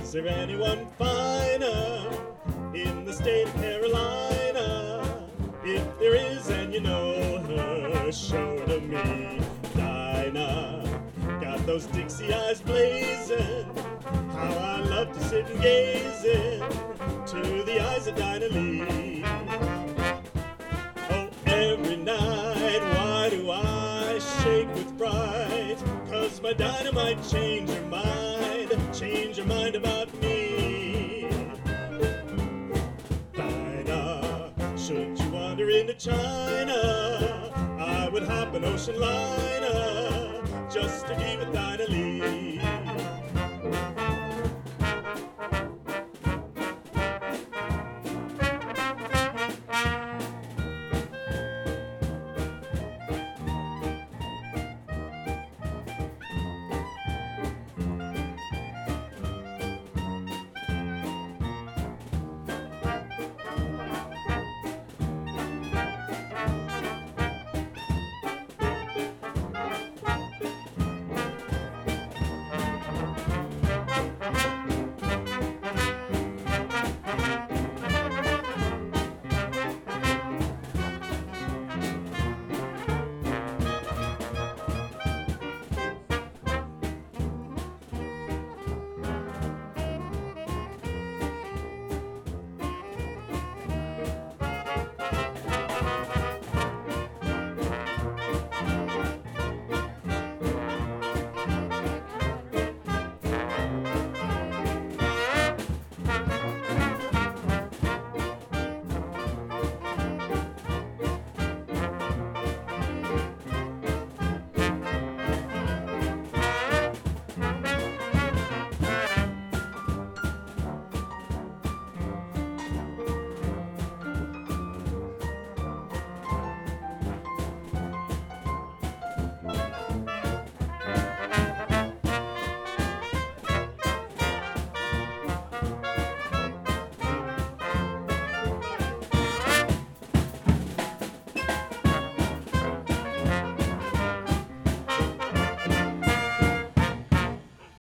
Is there anyone finer in the state of Carolina? If there is and you know her, show her to me. Dinah, got those Dixie eyes blazing. How I love to sit and gaze into the eyes of Dinah Lee. Oh, every night, why do I shake with pride? 'Cause my Dinah might change her mind about me. Dinah, should you wander into China, I would hop an ocean liner just to be with Dinah Lee.